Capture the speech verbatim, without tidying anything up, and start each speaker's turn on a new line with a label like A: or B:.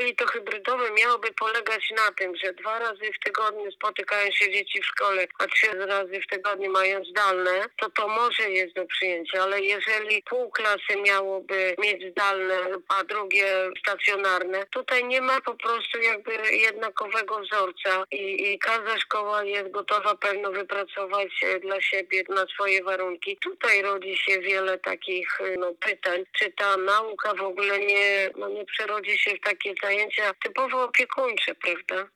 A: jeżeli to hybrydowe miałoby polegać na tym, że dwa razy w tygodniu spotykają się dzieci w szkole, a trzy razy w tygodniu mają zdalne, to to może jest do przyjęcia, ale jeżeli pół klasy miałoby mieć zdalne, a drugie stacjonarne, tutaj nie ma po prostu jakby jednakowego wzorca i, i każda szkoła jest gotowa pewno wypracować dla siebie, na swoje warunki. Tutaj rodzi się wiele takich no, pytań, czy ta nauka w ogóle nie, no, nie przerodzi się w takie zajęcia typowo opiekuńcze, prawda?